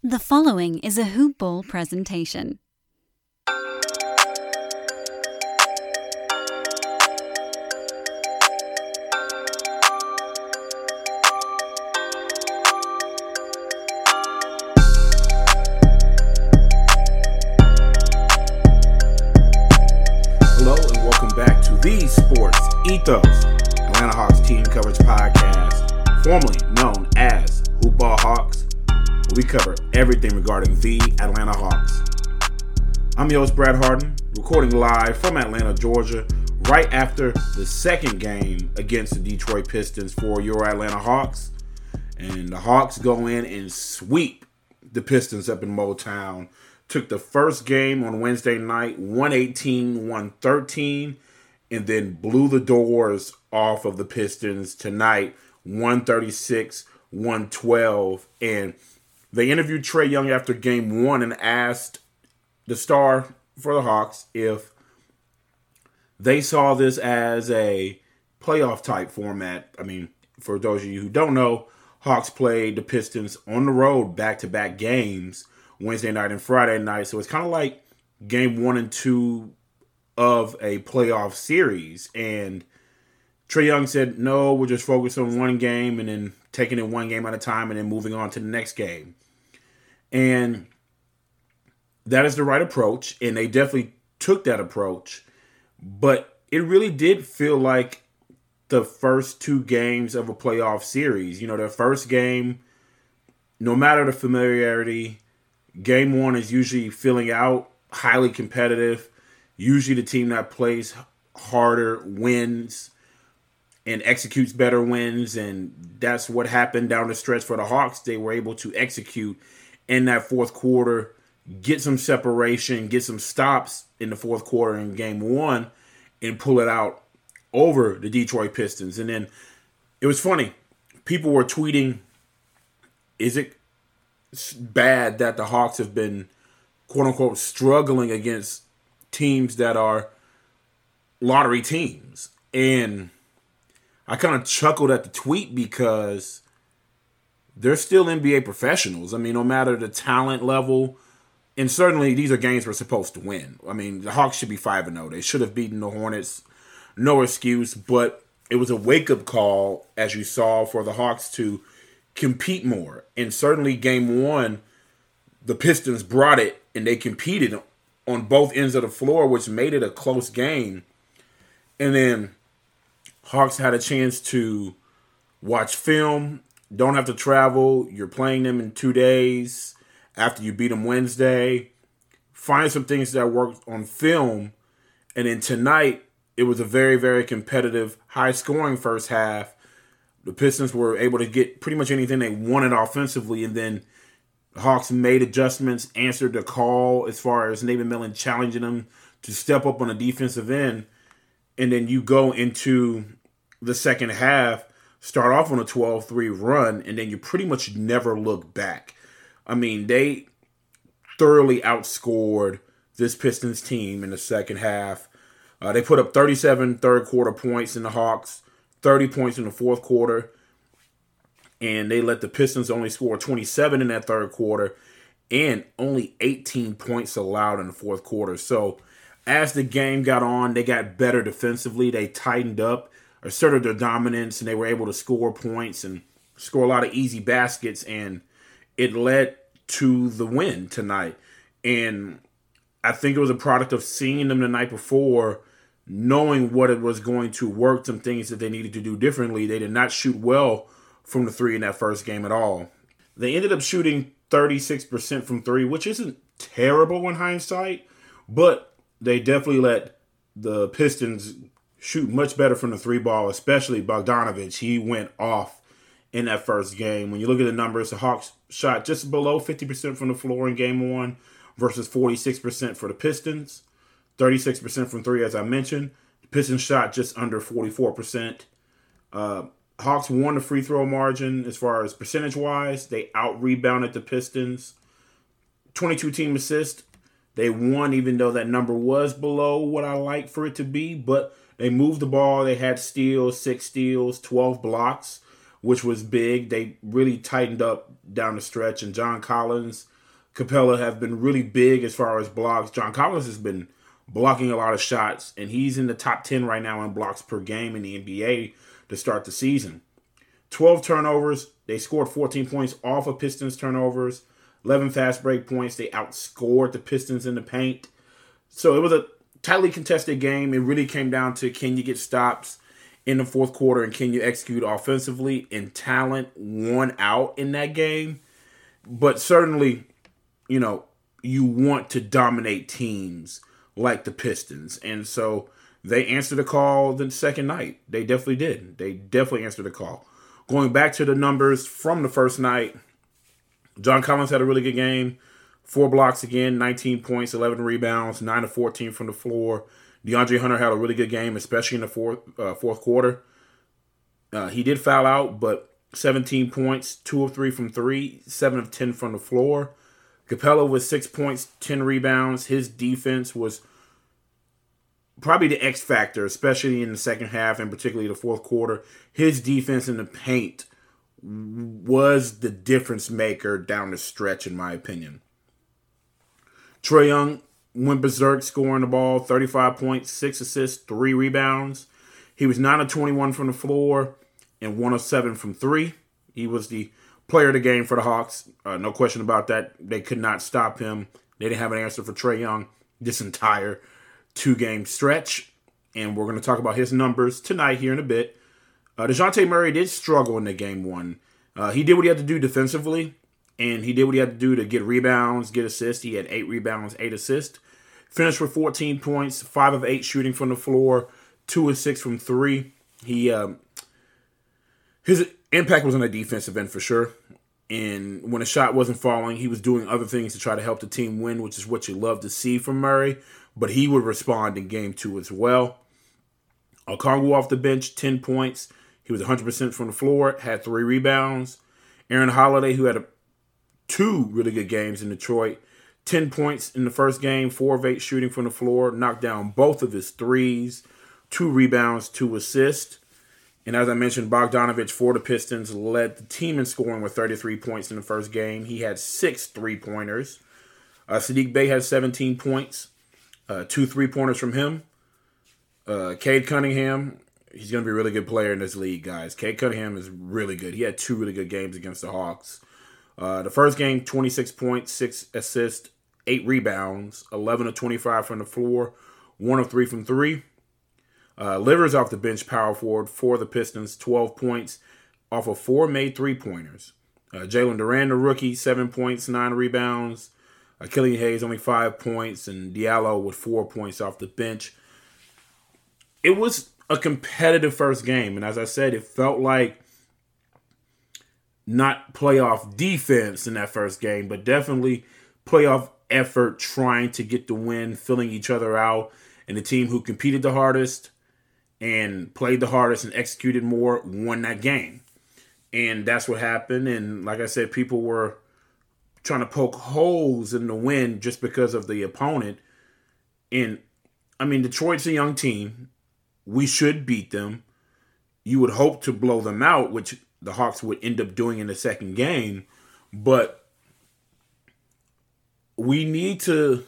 The following is a Hoop Ball presentation. Hello and welcome back to the Sports Ethos Atlanta Hawks team coverage podcast, formerly known as Hoop Ball Hawks. We cover everything regarding the Atlanta Hawks. I'm your host, Brad Harden, recording live from Atlanta, Georgia, right after the second game against the Detroit Pistons for your Atlanta Hawks. And the Hawks go in and sweep the Pistons up in Motown. Took the first game on Wednesday night, 118-113, and then blew the doors off of the Pistons tonight, 136-112. And they interviewed Trae Young after game one and asked the star for the Hawks if they saw this as a playoff type format. I mean, for those of you who don't know, Hawks played the Pistons on the road back-to-back games, Wednesday night and Friday night. So it's kind of like game 1 and 2 of a playoff series. And Trae Young said, no, we're just focused on one game and then taking it one game at a time and then moving on to the next game. And that is the right approach. And they definitely took that approach. But it really did feel like the first two games of a playoff series. You know, the first game, no matter the familiarity, game one is usually filling out, highly competitive. Usually the team that plays harder wins and executes better wins. And that's what happened down the stretch for the Hawks. They were able to execute in that fourth quarter, get some separation, get some stops in the fourth quarter in game one, and pull it out over the Detroit Pistons. And then it was funny. People were tweeting, is it bad that the Hawks have been, quote-unquote, struggling against teams that are lottery teams? And I kind of chuckled at the tweet because they're still NBA professionals. I mean, no matter the talent level, and certainly these are games we're supposed to win. I mean, the Hawks should be 5-0. They should have beaten the Hornets. No excuse, but it was a wake-up call, as you saw, for the Hawks to compete more. And certainly game one, the Pistons brought it, and they competed on both ends of the floor, which made it a close game. And then Hawks had a chance to watch film, don't have to travel. You're playing them in 2 days after you beat them Wednesday. Find some things that worked on film. And then tonight, it was a very, very competitive, high-scoring first half. The Pistons were able to get pretty much anything they wanted offensively, and then the Hawks made adjustments, answered the call as far as Nate McMillan challenging them to step up on the defensive end. And then you go into the second half, start off on a 12-3 run, and then you pretty much never look back. I mean, they thoroughly outscored this Pistons team in the second half. They put up 37 third-quarter points in the Hawks, 30 points in the fourth quarter, and they let the Pistons only score 27 in that third quarter and only 18 points allowed in the fourth quarter. So as the game got on, they got better defensively. They tightened up, asserted their dominance, and they were able to score points and score a lot of easy baskets, and it led to the win tonight. And I think it was a product of seeing them the night before, knowing what it was going to work, some things that they needed to do differently. They did not shoot well from the three in that first game at all. They ended up shooting 36% from three, which isn't terrible in hindsight, but they definitely let the Pistons shoot much better from the three ball, especially Bogdanović. He went off in that first game. When you look at the numbers, the Hawks shot just below 50% from the floor in game one versus 46% for the Pistons. 36% from three, as I mentioned. The Pistons shot just under 44%. Hawks won the free throw margin as far as percentage-wise. They out-rebounded the Pistons. 22 team assists. They won even though that number was below what I like for it to be, but they moved the ball. They had steals, 6 steals, 12 blocks, which was big. They really tightened up down the stretch, and John Collins Capella have been really big as far as blocks. John Collins has been blocking a lot of shots, and he's in the top 10 right now in blocks per game in the NBA to start the season. 12 turnovers. They scored 14 points off of Pistons turnovers. 11 fast break points. They outscored the Pistons in the paint. So it was a tightly contested game. It really came down to, can you get stops in the fourth quarter and can you execute offensively? And talent won out in that game. But certainly, you want to dominate teams like the Pistons. And so they answered the call the second night. They definitely did. They definitely answered the call. Going back to the numbers from the first night, John Collins had a really good game. 4 blocks again, 19 points, 11 rebounds, 9 of 14 from the floor. DeAndre Hunter had a really good game, especially in the fourth quarter. He did foul out, but 17 points, 2 of 3 from 3, 7 of 10 from the floor. Capella with 6 points, 10 rebounds. His defense was probably the X factor, especially in the second half and particularly the fourth quarter. His defense in the paint was the difference maker down the stretch, in my opinion. Trae Young went berserk scoring the ball, 35 points, 6 assists, 3 rebounds. He was 9 of 21 from the floor and 1 of 7 from 3. He was the player of the game for the Hawks. No question about that. They could not stop him. They didn't have an answer for Trae Young this entire 2-game stretch. And we're going to talk about his numbers tonight here in a bit. DeJounte Murray did struggle in the game one. He did what he had to do defensively, and he did what he had to do to get rebounds, get assists. He had 8 rebounds, 8 assists. Finished with 14 points, 5 of 8 shooting from the floor, 2 of 6 from 3. His impact was on the defensive end for sure. And when a shot wasn't falling, he was doing other things to try to help the team win, which is what you love to see from Murray. But he would respond in game 2 as well. Okongwu off the bench, 10 points. He was 100% from the floor, had 3 rebounds. Aaron Holiday, who had 2 really good games in Detroit, 10 points in the first game, 4 of 8 shooting from the floor, knocked down both of his threes, 2 rebounds, 2 assists. And as I mentioned, Bogdanovich for the Pistons led the team in scoring with 33 points in the first game. He had 6 3-pointers. Saddiq Bey had 17 points, 2 3-pointers from him. Cade Cunningham, he's going to be a really good player in this league, guys. Cade Cunningham is really good. He had 2 really good games against the Hawks. The first game, 26 points, 6 assists, 8 rebounds, 11 of 25 from the floor, 1 of 3 from 3. Livers off the bench, power forward for the Pistons, 12 points off of 4 made 3-pointers. Jalen Duran, the rookie, 7 points, 9 rebounds. Killian Hayes, only 5 points, and Diallo with 4 points off the bench. It was a competitive first game, and as I said, it felt like not playoff defense in that first game, but definitely playoff effort trying to get the win, filling each other out, and the team who competed the hardest and played the hardest and executed more won that game. And that's what happened, and like I said, people were trying to poke holes in the win just because of the opponent. And, I mean, Detroit's a young team. We should beat them. You would hope to blow them out, which the Hawks would end up doing in the second game. But we need to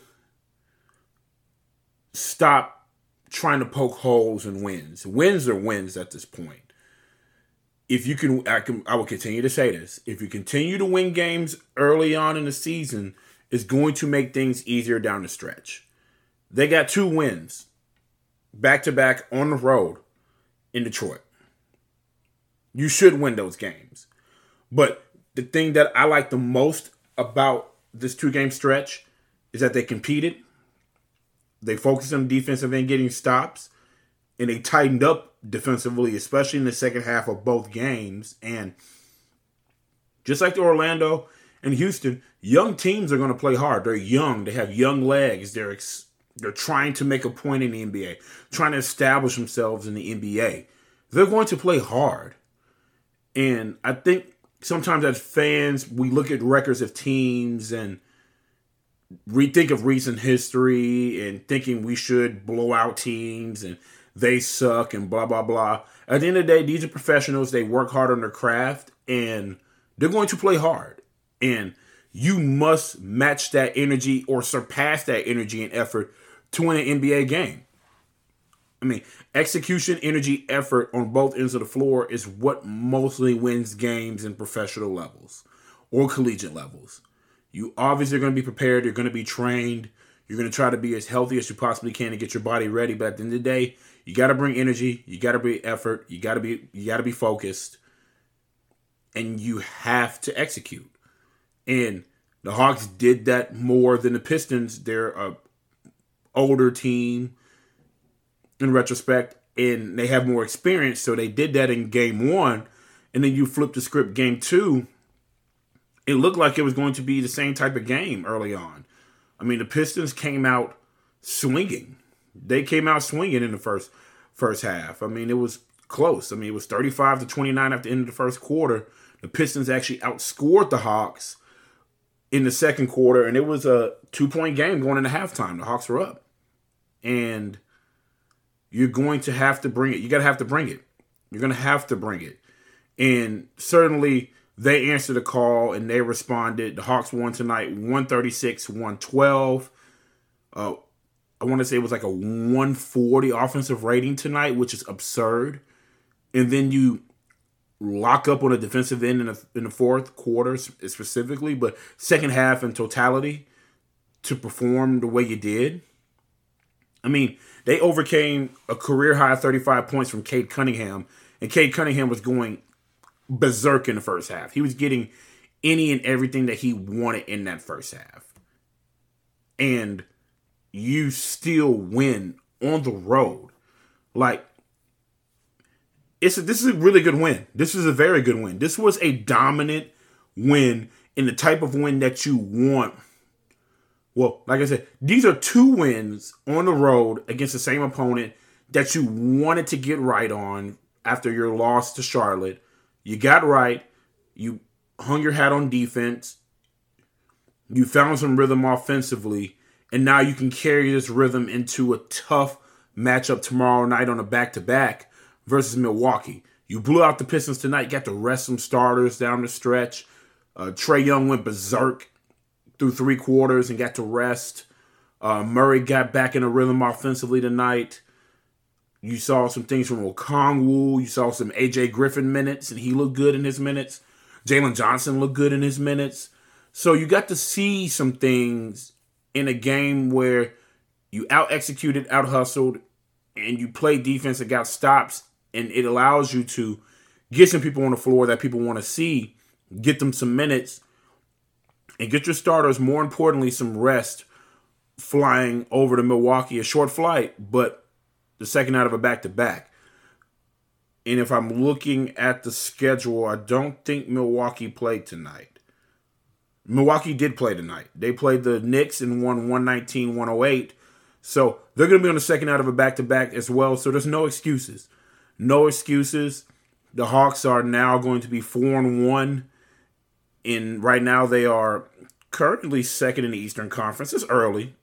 stop trying to poke holes in wins. Wins are wins at this point. If you can, I will continue to say this. If you continue to win games early on in the season, it's going to make things easier down the stretch. They got 2 wins back-to-back on the road in Detroit. You should win those games. But the thing that I like the most about this 2-game stretch is that they competed. They focused on defensive end getting stops. And they tightened up defensively, especially in the second half of both games. And just like the Orlando and Houston, young teams are going to play hard. They're young. They have young legs. They're trying to make a point in the NBA, trying to establish themselves in the NBA. They're going to play hard. And I think sometimes as fans, we look at records of teams and rethink of recent history and thinking we should blow out teams and they suck and blah, blah, blah. At the end of the day, these are professionals. They work hard on their craft and they're going to play hard. And you must match that energy or surpass that energy and effort to win an NBA game. I mean, execution, energy, effort on both ends of the floor is what mostly wins games in professional levels or collegiate levels. You obviously are going to be prepared. You're going to be trained. You're going to try to be as healthy as you possibly can to get your body ready. But at the end of the day, you got to bring energy. You got to bring effort. You got to be focused, and you have to execute. And the Hawks did that more than the Pistons. They're a older team in retrospect, and they have more experience. So they did that in game one, and then you flip the script game two. It looked like it was going to be the same type of game early on. I mean, the Pistons came out swinging. They came out swinging in the first half. I mean, it was close. I mean, it was 35-29 at the end of the first quarter. The Pistons actually outscored the Hawks in the second quarter, and it was a 2-point game going into halftime. The Hawks were up. And you're going to have to bring it. You're going to have to bring it. You're going to have to bring it. And certainly they answered the call and they responded. The Hawks won tonight 136-112. I want to say it was like a 140 offensive rating tonight, which is absurd. And then you lock up on a defensive end in the fourth quarter specifically, but second half in totality to perform the way you did. I mean, they overcame a career-high 35 points from Cade Cunningham, and Cade Cunningham was going berserk in the first half. He was getting any and everything that he wanted in that first half. And you still win on the road. Like, this is a really good win. This is a very good win. This was a dominant win and the type of win that you want. Well, like I said, these are two wins on the road against the same opponent that you wanted to get right on after your loss to Charlotte. You got right. You hung your hat on defense. You found some rhythm offensively. And now you can carry this rhythm into a tough matchup tomorrow night on a back-to-back versus Milwaukee. You blew out the Pistons tonight. Got to rest some starters down the stretch. Trae Young went berserk through three quarters and got to rest. Murray got back in a rhythm offensively tonight. You saw some things from Okongwu. You saw some A.J. Griffin minutes, and he looked good in his minutes. Jalen Johnson looked good in his minutes. So you got to see some things in a game where you out-executed, out-hustled, and you played defense and got stops, and it allows you to get some people on the floor that people want to see, get them some minutes, and get your starters, more importantly, some rest flying over to Milwaukee. A short flight, but the second out of a back-to-back. And if I'm looking at the schedule, I don't think Milwaukee played tonight. Milwaukee did play tonight. They played the Knicks and won 119-108. So they're going to be on the second out of a back-to-back as well. So there's no excuses. No excuses. The Hawks are now going to be 4-1. And right now they are currently second in the Eastern Conference. It's early.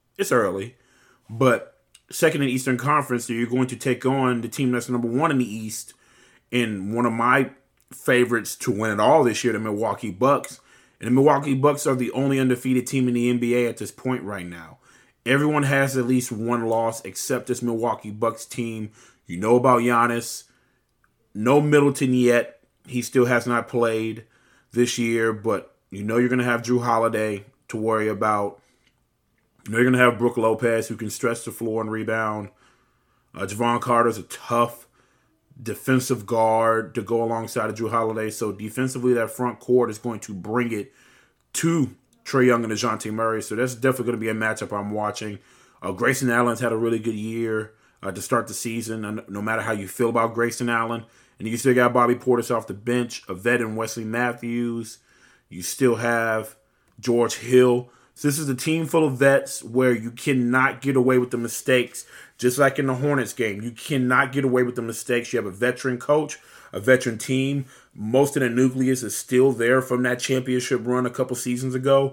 But second in the Eastern Conference, so you're going to take on the team that's number one in the East, and one of my favorites to win it all this year, the Milwaukee Bucks. And the Milwaukee Bucks are the only undefeated team in the NBA at this point right now. Everyone has at least one loss except this Milwaukee Bucks team. You know about Giannis. No Middleton yet. He still has not played this year, but you know you're going to have Jrue Holiday to worry about. You know you're going to have Brook Lopez, who can stretch the floor and rebound. Javon Carter's a tough defensive guard to go alongside of Jrue Holiday. So defensively, that front court is going to bring it to Trae Young and DeJounte Murray. So that's definitely going to be a matchup I'm watching. Grayson Allen's had a really good year to start the season, no matter how you feel about Grayson Allen. And you still got Bobby Portis off the bench, a vet in Wesley Matthews. You still have George Hill. So this is a team full of vets where you cannot get away with the mistakes. Just like in the Hornets game, you cannot get away with the mistakes. You have a veteran coach, a veteran team. Most of the nucleus is still there from that championship run a couple seasons ago.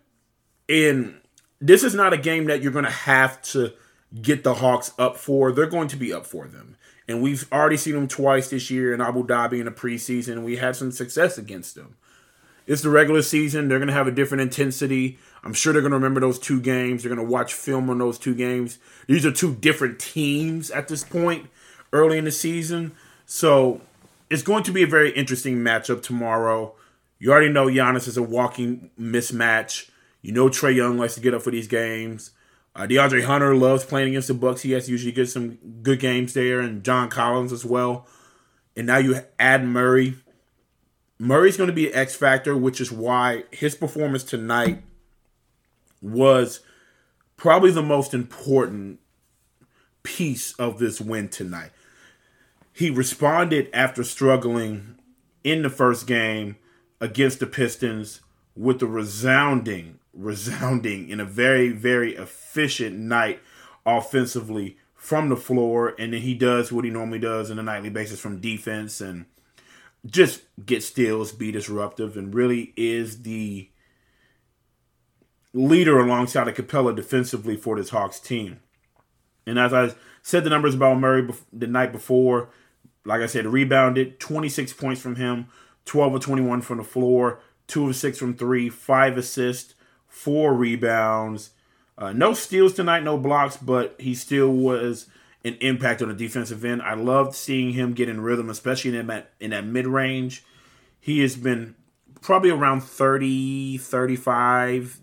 And this is not a game that you're going to have to get the Hawks up for. They're going to be up for them. And we've already seen them twice this year in Abu Dhabi in the preseason. We had some success against them. it's the regular season. They're going to have a different intensity. I'm sure they're going to remember those 2 games. They're going to watch film on those 2 games. These are 2 different teams at this point early in the season. So it's going to be a very interesting matchup tomorrow. You already know Giannis is a walking mismatch. You know Trae Young likes to get up for these games. DeAndre Hunter loves playing against the Bucks. He has to usually get some good games there, and John Collins as well. And now you add Murray. Murray's going to be an X factor, which is why his performance tonight was probably the most important piece of this win tonight. He responded after struggling in the first game against the Pistons with a resounding in a very, very efficient night offensively from the floor. And then he does what he normally does on a nightly basis from defense and just get steals, be disruptive, and really is the leader alongside of Capella defensively for this Hawks team. And as I said the numbers about Murray the night before, like I said, rebounded, 26 points from him, 12 of 21 from the floor, 2 of 6 from 3, 5 assists, 4 rebounds. No steals tonight, no blocks, but he still was an impact on the defensive end. I loved seeing him get in rhythm, especially in that mid-range. He has been probably around 30, 35.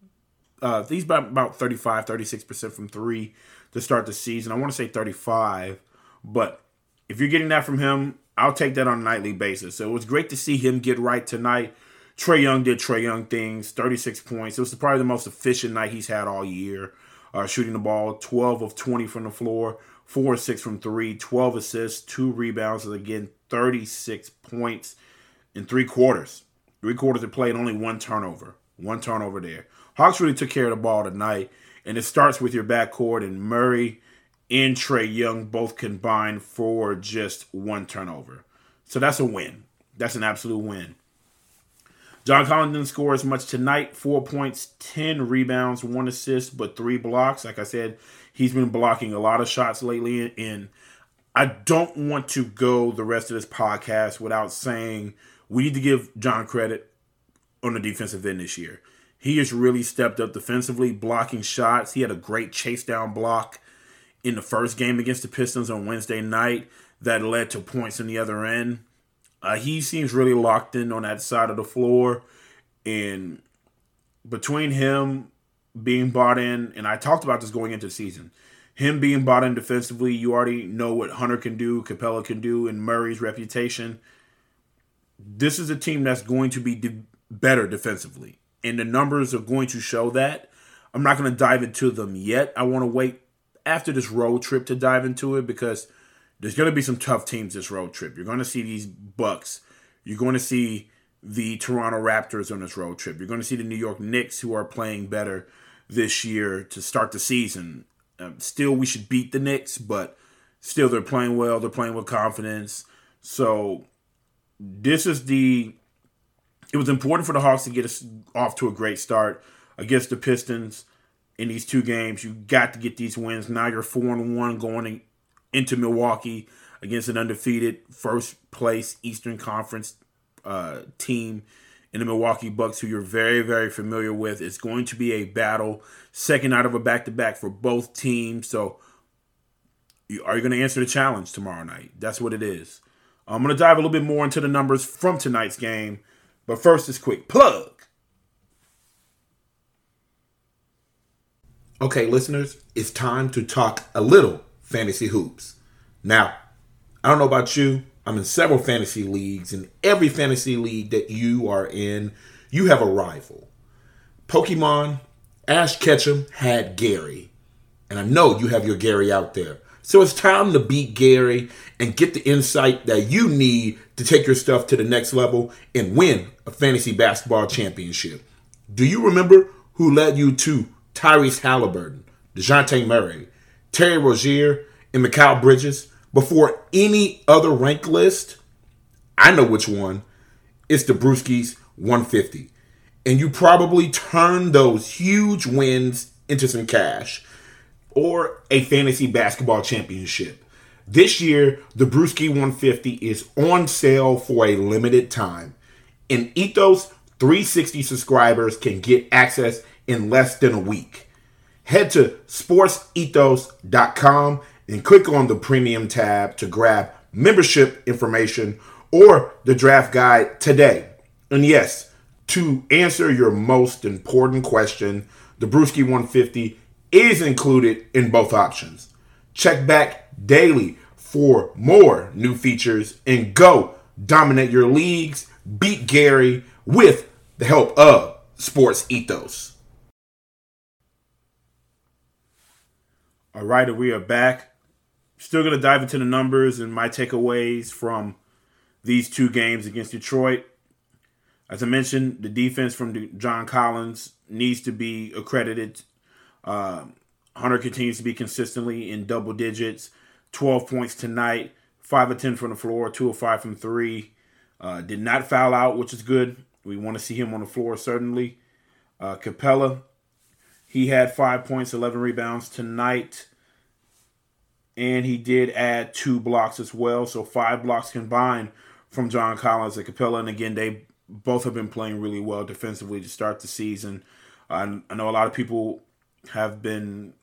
He's about 35, 36% from 3 to start the season. I want to say 35, but if you're getting that from him, I'll take that on a nightly basis. So it was great to see him get right tonight. Trae Young did Trae Young things, 36 points. It was probably the most efficient night he's had all year. Shooting the ball, 12 of 20 from the floor, 4 of 6 from 3, 12 assists, 2 rebounds, and again, 36 points in 3 quarters. 3 quarters of play and only 1 turnover. 1 turnover there. Hawks really took care of the ball tonight, and it starts with your backcourt, and Murray and Trae Young both combined for just 1 turnover. So that's a win. That's an absolute win. John Collins didn't score as much tonight. 4 points, 10 rebounds, 1 assist, but 3 blocks. Like I said, he's been blocking a lot of shots lately. And I don't want to go the rest of this podcast without saying we need to give John credit on the defensive end this year. He has really stepped up defensively, blocking shots. He had a great chase down block in the first game against the Pistons on Wednesday night that led to points on the other end. He seems really locked in on that side of the floor. And between him being bought in, and I talked about this going into the season, him being bought in defensively, you already know what Hunter can do, Capella can do, and Murray's reputation. This is a team that's going to be better defensively. And the numbers are going to show that. I'm not going to dive into them yet. I want to wait after this road trip to dive into it because there's going to be some tough teams this road trip. You're going to see these Bucks. You're going to see the Toronto Raptors on this road trip. You're going to see the New York Knicks, who are playing better this year to start the season. Still, we should beat the Knicks, but still they're playing well. They're playing with confidence. So it was important for the Hawks to get us off to a great start against the Pistons in these 2 games. You got to get these wins. Now you're 4-1 going into Milwaukee against an undefeated first place Eastern Conference team in the Milwaukee Bucks, who you're very, very familiar with. It's going to be a battle, second night of a back-to-back for both teams. So are you going to answer the challenge tomorrow night? That's what it is. I'm going to dive a little bit more into the numbers from tonight's game. But first, this quick plug. Okay, listeners, it's time to talk a little fantasy hoops. Now, I don't know about you. I'm in several fantasy leagues. In every fantasy league that you are in, you have a rival. Pokemon, Ash Ketchum had Gary. And I know you have your Gary out there. So it's time to beat Gary and get the insight that you need to take your stuff to the next level and win a fantasy basketball championship. Do you remember who led you to Tyrese Halliburton, DeJounte Murray, Terry Rozier, and Mikal Bridges before any other rank list? I know which one. It's the Brewskis 150. And you probably turned those huge wins into some cash or a fantasy basketball championship. This year, the Brewski 150 is on sale for a limited time. In Ethos 360 subscribers can get access in less than a week. Head to sportsethos.com and click on the premium tab to grab membership information or the draft guide today. And yes, to answer your most important question, the Brewski 150 is included in both options. Check back daily for more new features and go dominate your leagues, beat Gary with the help of Sports Ethos. All right, we are back. Still going to dive into the numbers and my takeaways from these two games against Detroit. As I mentioned, the defense from John Collins needs to be accredited. Hunter continues to be consistently in double digits. 12 points tonight, 5 of 10 from the floor, 2 of 5 from 3. Did not foul out, which is good. We want to see him on the floor, certainly. Capella, he had 5 points, 11 rebounds tonight. And he did add 2 blocks as well. So 5 blocks combined from John Collins and Capella. And again, they both have been playing really well defensively to start the season. I know a lot of people have been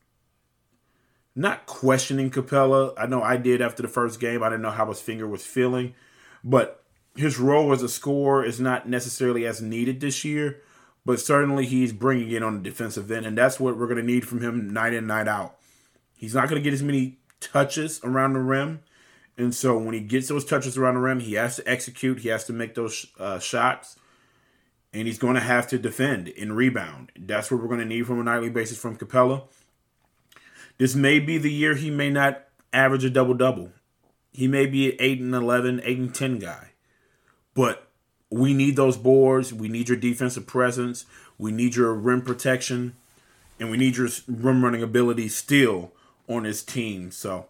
not questioning Capella. I know I did after the first game. I didn't know how his finger was feeling. But his role as a scorer is not necessarily as needed this year. But certainly he's bringing it on the defensive end. And that's what we're going to need from him night in, night out. He's not going to get as many touches around the rim. And so when he gets those touches around the rim, he has to execute. He has to make those shots. And he's going to have to defend and rebound. That's what we're going to need from a nightly basis from Capella. This may be the year he may not average a double-double. He may be an 8-11, 8-10 guy. But we need those boards. We need your defensive presence. We need your rim protection. And we need your rim running ability still on his team. So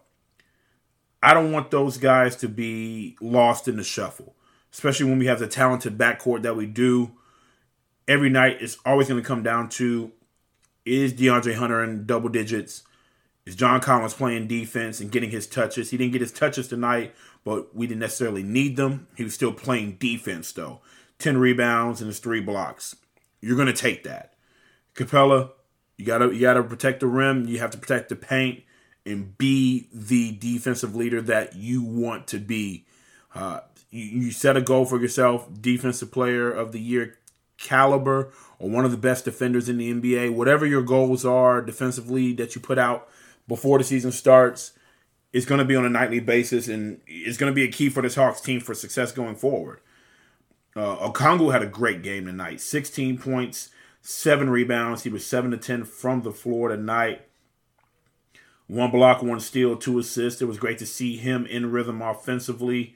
I don't want those guys to be lost in the shuffle, especially when we have the talented backcourt that we do. Every night it's always going to come down to, is DeAndre Hunter in double digits? Is John Collins playing defense and getting his touches? He didn't get his touches tonight, but we didn't necessarily need them. He was still playing defense, though. 10 rebounds and his 3 blocks. You're going to take that. Capella, you gotta protect the rim. You have to protect the paint and be the defensive leader that you want to be. You set a goal for yourself, defensive player of the year caliber, or one of the best defenders in the NBA. Whatever your goals are defensively that you put out before the season starts, it's going to be on a nightly basis, and it's going to be a key for this Hawks team for success going forward. Okongwu had a great game tonight. 16 points, 7 rebounds. He was 7 of 10 from the floor tonight. 1 block, 1 steal, 2 assists. It was great to see him in rhythm offensively.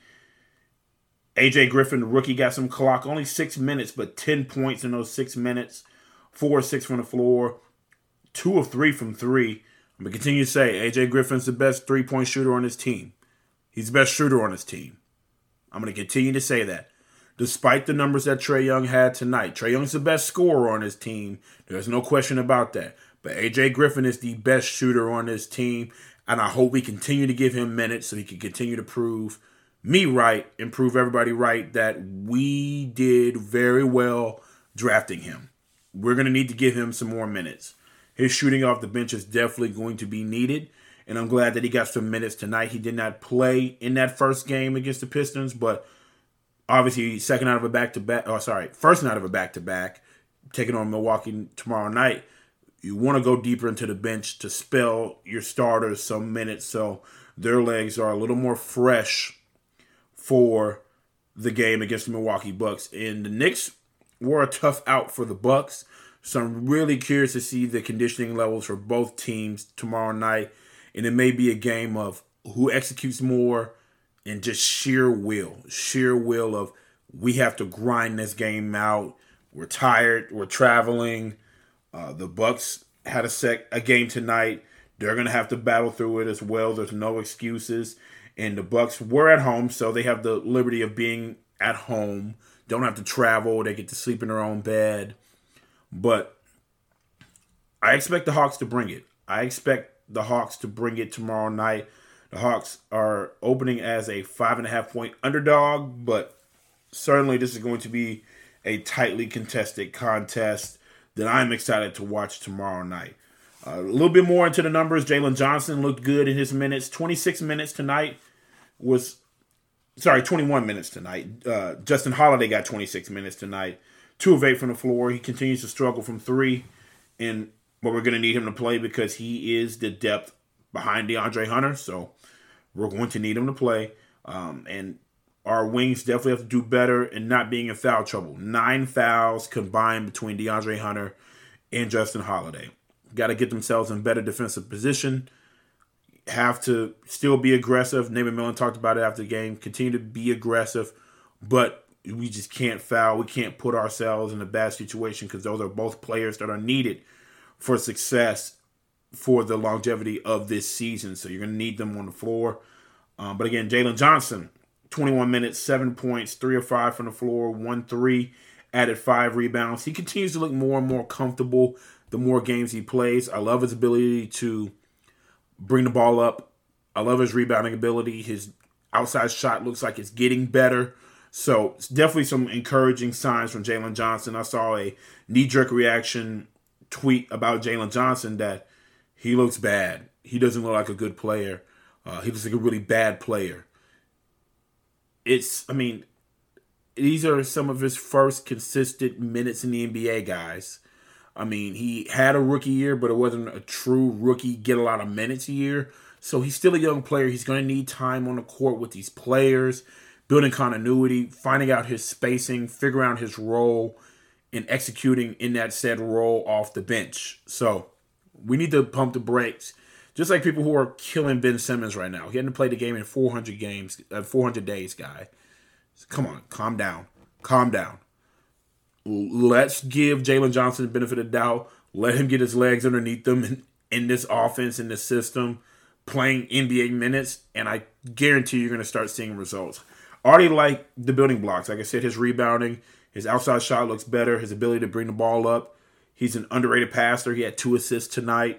AJ Griffin, the rookie, got some clock. Only 6 minutes, but 10 points in those 6 minutes. 4 of 6 from the floor. 2 of 3 from 3. I'm going to continue to say AJ Griffin's the best three-point shooter on his team. He's the best shooter on his team. I'm going to continue to say that. Despite the numbers that Trae Young had tonight, Trae Young's the best scorer on his team. There's no question about that. But AJ Griffin is the best shooter on his team, and I hope we continue to give him minutes so he can continue to prove me right and prove everybody right that we did very well drafting him. We're going to need to give him some more minutes. His shooting off the bench is definitely going to be needed, and I'm glad that he got some minutes tonight. He did not play in that first game against the Pistons, but obviously first night of a back-to-back, taking on Milwaukee tomorrow night. You want to go deeper into the bench to spell your starters some minutes so their legs are a little more fresh for the game against the Milwaukee Bucks. And the Knicks were a tough out for the Bucks. So I'm really curious to see the conditioning levels for both teams tomorrow night. And it may be a game of who executes more and just sheer will of we have to grind this game out. We're tired. We're traveling. The Bucks had a game tonight. They're going to have to battle through it as well. There's no excuses. And the Bucks were at home, so they have the liberty of being at home. Don't have to travel. They get to sleep in their own bed. But I expect the Hawks to bring it. I expect the Hawks to bring it tomorrow night. The Hawks are opening as a 5.5-point underdog, but certainly this is going to be a tightly contested contest that I'm excited to watch tomorrow night. A little bit more into the numbers. Jalen Johnson looked good in his minutes. 26 minutes tonight 21 minutes tonight. Justin Holiday got 26 minutes tonight. 2 of 8 from the floor. He continues to struggle from 3, but we're going to need him to play because he is the depth behind DeAndre Hunter. So we're going to need him to play. And our wings definitely have to do better in not being in foul trouble. 9 fouls combined between DeAndre Hunter and Justin Holiday. Got to get themselves in better defensive position. Have to still be aggressive. Naaman Millen talked about it after the game. Continue to be aggressive, but we just can't foul. We can't put ourselves in a bad situation because those are both players that are needed for success for the longevity of this season. So you're going to need them on the floor. But again, Jalen Johnson, 21 minutes, 7 points, 3 of 5 from the floor, 1 3, added 5 rebounds. He continues to look more and more comfortable the more games he plays. I love his ability to bring the ball up. I love his rebounding ability. His outside shot looks like it's getting better. So it's definitely some encouraging signs from Jalen Johnson. I saw a knee-jerk reaction tweet about Jalen Johnson that he looks bad. He doesn't look like a good player. He looks like a really bad player. These are some of his first consistent minutes in the NBA, guys. He had a rookie year, but it wasn't a true rookie get a lot of minutes year. So he's still a young player. He's going to need time on the court with these players, building continuity, finding out his spacing, figuring out his role, and executing in that said role off the bench. So we need to pump the brakes. Just like people who are killing Ben Simmons right now. He hadn't played the game in 400 days, guy. Come on, calm down. Calm down. Let's give Jalen Johnson the benefit of the doubt. Let him get his legs underneath him in this offense, in this system, playing NBA minutes, and I guarantee you're going to start seeing results. I already like the building blocks. Like I said, his rebounding, his outside shot looks better, his ability to bring the ball up. He's an underrated passer. He had 2 assists tonight.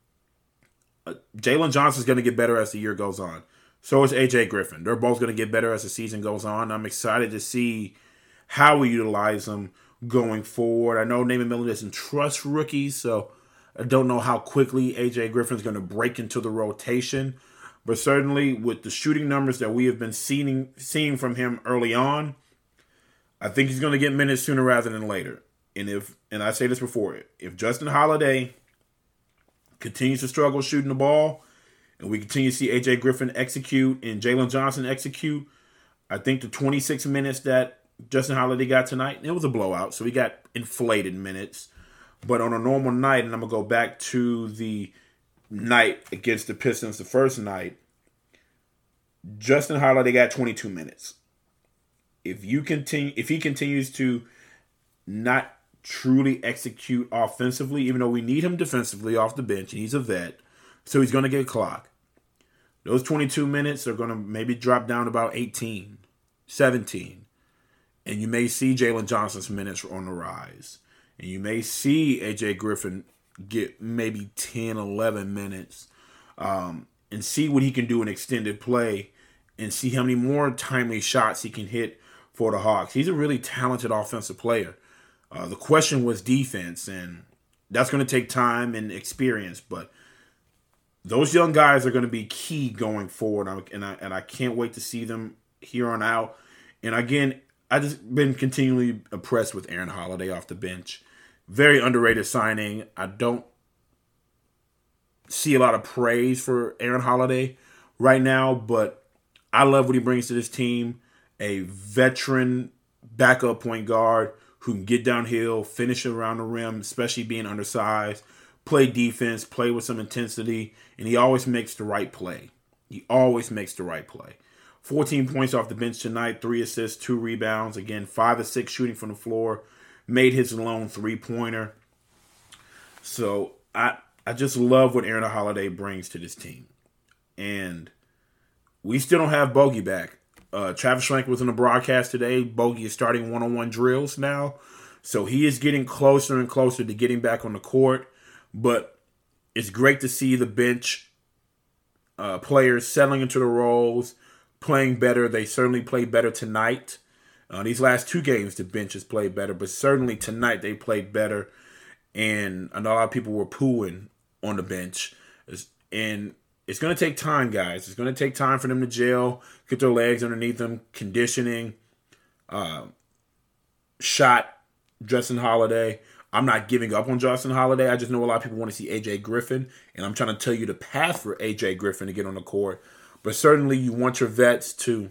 Jalen Johnson's going to get better as the year goes on. So is AJ Griffin. They're both going to get better as the season goes on. I'm excited to see how we utilize them going forward. I know Naaman Millen doesn't trust rookies, so I don't know how quickly AJ Griffin's going to break into the rotation. But certainly with the shooting numbers that we have been seeing from him early on, I think he's going to get minutes sooner rather than later. And I say this before, if Justin Holiday continues to struggle shooting the ball, and we continue to see AJ Griffin execute and Jalen Johnson execute, I think the 26 minutes that Justin Holiday got tonight, it was a blowout, so he got inflated minutes. But on a normal night, and I'm going to go back to the night against the Pistons, the first night, Justin Holiday got 22 minutes. If he continues to not truly execute offensively, even though we need him defensively off the bench, and he's a vet, so he's going to get a clock. Those 22 minutes are going to maybe drop down to about 18, 17. And you may see Jalen Johnson's minutes on the rise. And you may see AJ Griffin get maybe 10, 11 minutes and see what he can do in extended play and see how many more timely shots he can hit for the Hawks. He's a really talented offensive player. The question was defense, and that's going to take time and experience. But those young guys are going to be key going forward, and I can't wait to see them here on out. And again, I just been continually impressed with Aaron Holiday off the bench. Very underrated signing. I don't see a lot of praise for Aaron Holiday right now, but I love what he brings to this team. A veteran backup point guard who can get downhill, finish around the rim, especially being undersized, play defense, play with some intensity, and he always makes the right play. 14 points off the bench tonight, 3 assists, 2 rebounds. Again, 5 of 6 shooting from the floor. Made his lone 3-pointer. So I just love what Aaron Holiday brings to this team. And we still don't have Bogey back. Travis Schlenk was in the broadcast today. Bogey is starting one-on-one drills now. So he is getting closer and closer to getting back on the court. But it's great to see the bench players settling into the roles, playing better. They certainly played better tonight. These last 2 games, the bench has played better, but certainly tonight they played better. And I know a lot of people were pooing on the bench. And it's going to take time, guys. It's going to take time for them to gel, get their legs underneath them, conditioning, shot, Justin Holiday. I'm not giving up on Justin Holiday. I just know a lot of people want to see A.J. Griffin, and I'm trying to tell you the path for A.J. Griffin to get on the court. But certainly you want your vets to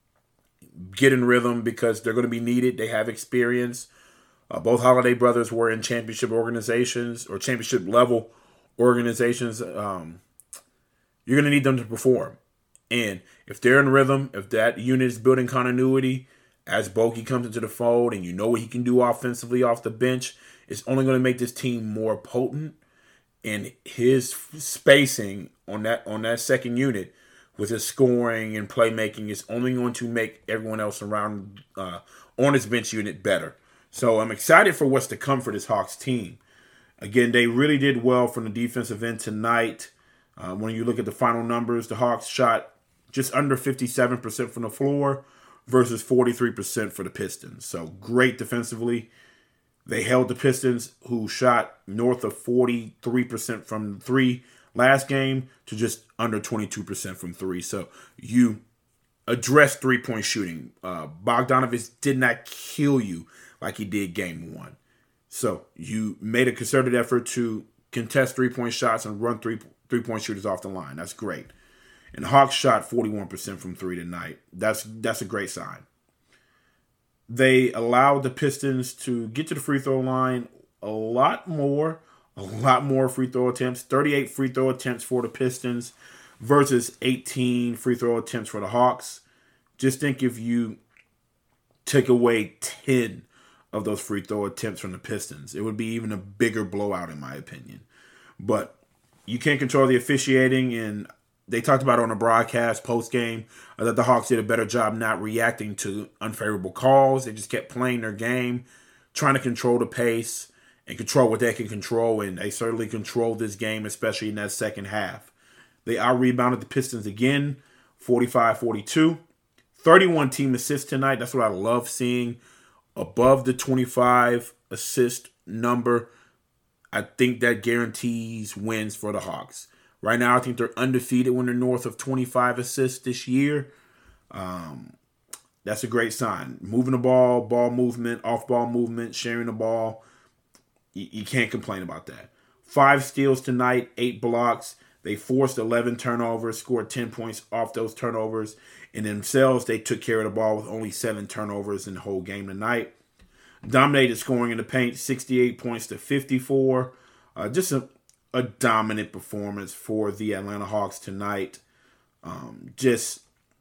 get in rhythm because they're going to be needed. They have experience. Both Holiday brothers were in championship organizations or championship level organizations. You're going to need them to perform. And if they're in rhythm, if that unit is building continuity, as Bogey comes into the fold and you know what he can do offensively off the bench, it's only going to make this team more potent. And his spacing on that second unit with his scoring and playmaking is only going to make everyone else around on his bench unit better. So I'm excited for what's to come for this Hawks team. Again, they really did well from the defensive end tonight. When you look at the final numbers, the Hawks shot just under 57% from the floor versus 43% for the Pistons. So great defensively. They held the Pistons, who shot north of 43% from 3 last game, to just under 22% from 3. So you address 3-point shooting. Bogdanovich did not kill you like he did game 1. So you made a concerted effort to contest 3-point shots and run three-point shooters off the line. That's great. And the Hawks shot 41% from 3 tonight. That's a great sign. They allowed the Pistons to get to the free throw line a lot more free throw attempts. 38 free throw attempts for the Pistons versus 18 free throw attempts for the Hawks. Just think if you take away 10 of those free throw attempts from the Pistons, it would be even a bigger blowout in my opinion. But you can't control the officiating, and they talked about it on the broadcast post-game that the Hawks did a better job not reacting to unfavorable calls. They just kept playing their game, trying to control the pace and control what they can control, and they certainly controlled this game, especially in that second half. They out-rebounded the Pistons again, 45-42. 31 team assists tonight. That's what I love seeing. Above the 25 assist number, I think that guarantees wins for the Hawks. Right now, I think they're undefeated when they're north of 25 assists this year. That's a great sign. Moving the ball, ball movement, off-ball movement, sharing the ball. You can't complain about that. 5 steals tonight, 8 blocks. They forced 11 turnovers, scored 10 points off those turnovers. In themselves, they took care of the ball with only 7 turnovers in the whole game tonight. Dominated scoring in the paint, 68 points to 54. Just a dominant performance for the Atlanta Hawks tonight. Just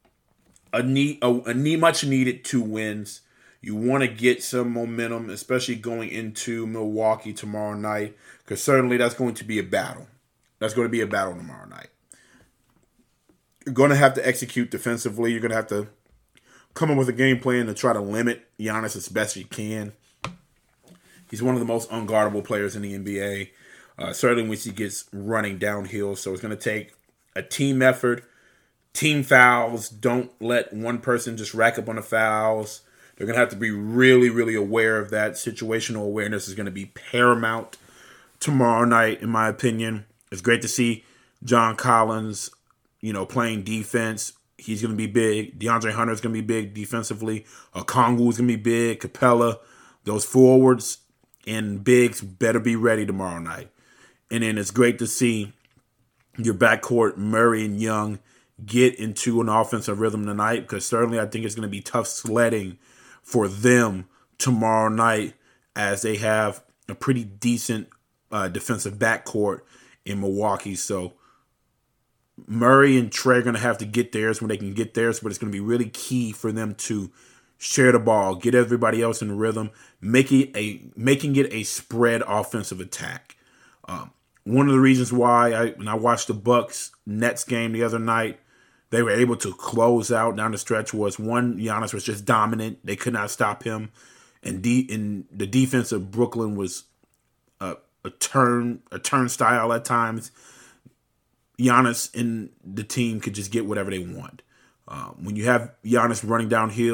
much needed 2 wins. You want to get some momentum, especially going into Milwaukee tomorrow night, because certainly that's going to be a battle. That's going to be a battle tomorrow night. You're going to have to execute defensively. You're going to have to come up with a game plan to try to limit Giannis as best you can. He's one of the most unguardable players in the NBA. Certainly when he gets running downhill. So it's going to take a team effort, team fouls. Don't let one person just rack up on the fouls. They're going to have to be really, really aware of that. Situational awareness is going to be paramount tomorrow night, in my opinion. It's great to see John Collins, playing defense. He's going to be big. DeAndre Hunter is going to be big defensively. Okongwu is going to be big. Capella. Those forwards and bigs better be ready tomorrow night. And then it's great to see your backcourt, Murray and Young, get into an offensive rhythm tonight, because certainly I think it's going to be tough sledding for them tomorrow night, as they have a pretty decent defensive backcourt in Milwaukee. So Murray and Trey are going to have to get theirs when they can get theirs, but it's going to be really key for them to share the ball, get everybody else in the rhythm, making it a spread offensive attack. One of the reasons why when I watched the Bucks Nets game the other night, they were able to close out down the stretch was, one, Giannis was just dominant. They could not stop him. And the defense of Brooklyn was a turnstile at times. Giannis and the team could just get whatever they want. When you have Giannis running downhill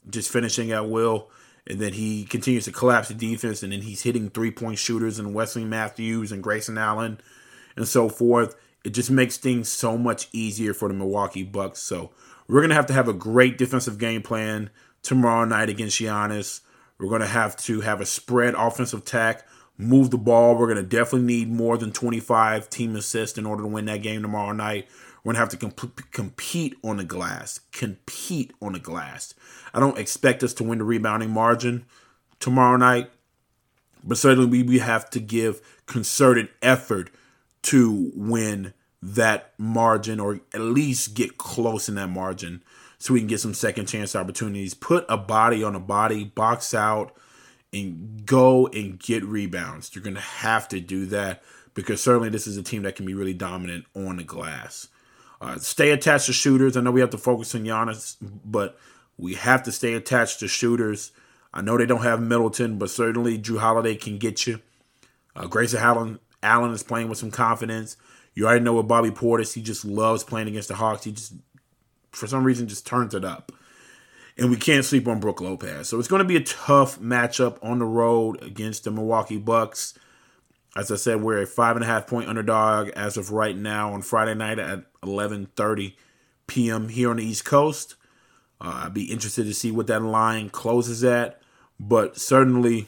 just finishing at will. And then he continues to collapse the defense, and then he's hitting three-point shooters and Wesley Matthews and Grayson Allen and so forth. It just makes things so much easier for the Milwaukee Bucks. So we're going to have a great defensive game plan tomorrow night against Giannis. We're going to have a spread offensive attack, move the ball. We're going to definitely need more than 25 team assists in order to win that game tomorrow night. We're going to have to compete on the glass. Compete on the glass. I don't expect us to win the rebounding margin tomorrow night, but certainly we have to give concerted effort to win that margin, or at least get close in that margin so we can get some second chance opportunities. Put a body on a body, box out, and go and get rebounds. You're going to have to do that because certainly this is a team that can be really dominant on the glass. Stay attached to shooters. I know we have to focus on Giannis, but we have to stay attached to shooters. I know they don't have Middleton, but certainly Jrue Holiday can get you. Grayson Allen is playing with some confidence. You already know with Bobby Portis, he just loves playing against the Hawks. He just, for some reason, just turns it up. And we can't sleep on Brook Lopez. So it's going to be a tough matchup on the road against the Milwaukee Bucks. As I said, we're a 5.5-point underdog as of right now on Friday night at 11:30 p.m. here on the East Coast. I'd be interested to see what that line closes at. But certainly,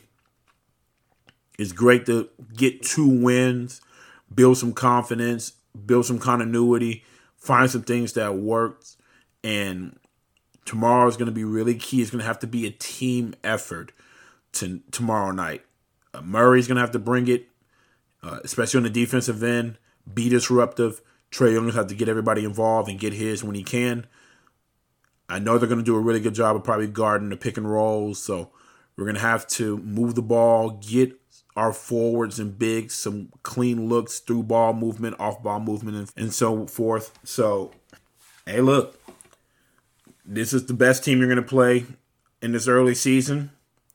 it's great to get 2 wins, build some confidence, build some continuity, find some things that worked. And tomorrow is going to be really key. It's going to have to be a team effort tomorrow night. Murray's going to have to bring it. Especially on the defensive end, be disruptive. Trae Young will have to get everybody involved and get his when he can. I know they're going to do a really good job of probably guarding the pick and rolls, so we're going to have to move the ball, get our forwards and bigs some clean looks through ball movement, off ball movement, and so forth. So, hey, look, this is the best team you're going to play in this early season.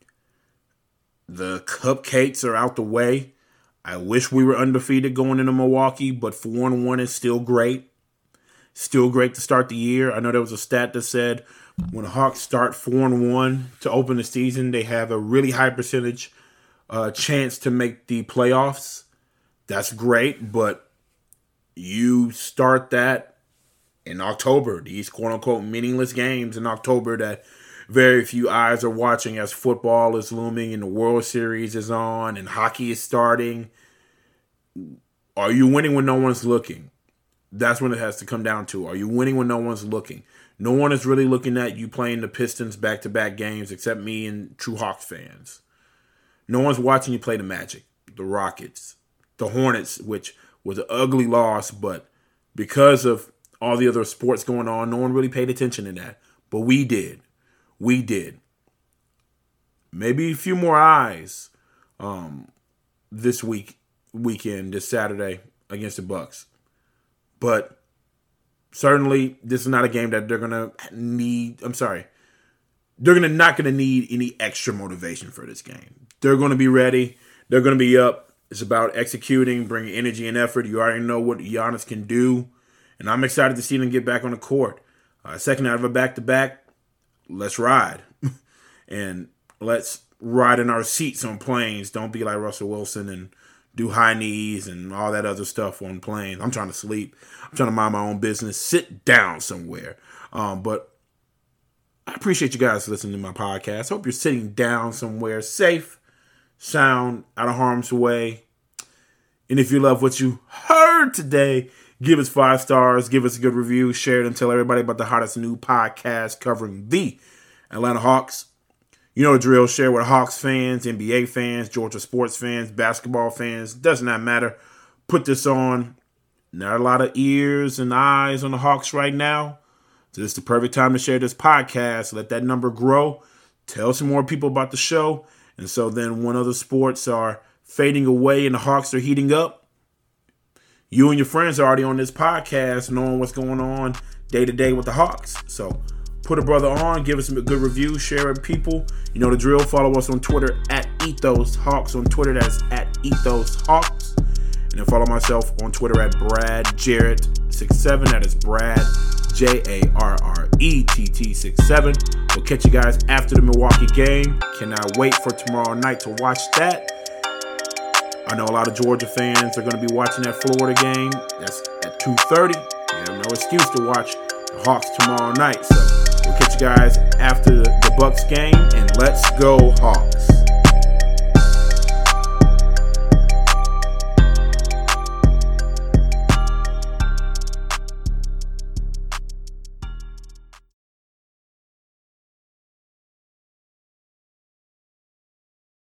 The cupcakes are out the way. I wish we were undefeated going into Milwaukee, but 4-1 is still great. Still great to start the year. I know there was a stat that said when the Hawks start 4-1 to open the season, they have a really high percentage chance to make the playoffs. That's great, but you start that in October. These quote-unquote meaningless games in October that very few eyes are watching as football is looming and the World Series is on and hockey is starting. Are you winning when no one's looking? That's when it has to come down to. Are you winning when no one's looking? No one is really looking at you playing the Pistons back-to-back games except me and true Hawks fans. No one's watching you play the Magic, the Rockets, the Hornets, which was an ugly loss, but because of all the other sports going on, no one really paid attention to that. But we did. We did. Maybe a few more eyes this weekend, this Saturday against the Bucks. But certainly, this is not a game that they're going to need. I'm sorry. They're not going to need any extra motivation for this game. They're going to be ready. They're going to be up. It's about executing, bringing energy and effort. You already know what Giannis can do. And I'm excited to see them get back on the court. Second out of a back-to-back. Let's ride. And let's ride in our seats on planes. Don't be like Russell Wilson and do high knees and all that other stuff on planes. I'm trying to sleep. I'm trying to mind my own business. Sit down somewhere. But I appreciate you guys listening to my podcast. Hope you're sitting down somewhere safe, sound, out of harm's way. And if you love what you heard today, give us 5 stars, give us a good review, share it, and tell everybody about the hottest new podcast covering the Atlanta Hawks. You know the drill. Share with Hawks fans, NBA fans, Georgia sports fans, basketball fans. Does not matter. Put this on. Not a lot of ears and eyes on the Hawks right now. So this is the perfect time to share this podcast. Let that number grow. Tell some more people about the show. And so then when other sports are fading away and the Hawks are heating up, you and your friends are already on this podcast knowing what's going on day to day with the Hawks. So put a brother on, give us a good review, share it with people. You know the drill. Follow us on Twitter at EthosHawks. On Twitter, that's at EthosHawks. And then follow myself on Twitter at BradJarrett67. That is Brad JARRETT67. We'll catch you guys after the Milwaukee game. Cannot wait for tomorrow night to watch that. I know a lot of Georgia fans are going to be watching that Florida game. That's at 2:30. You have no excuse to watch the Hawks tomorrow night. So we'll catch you guys after the Bucks game, and let's go Hawks.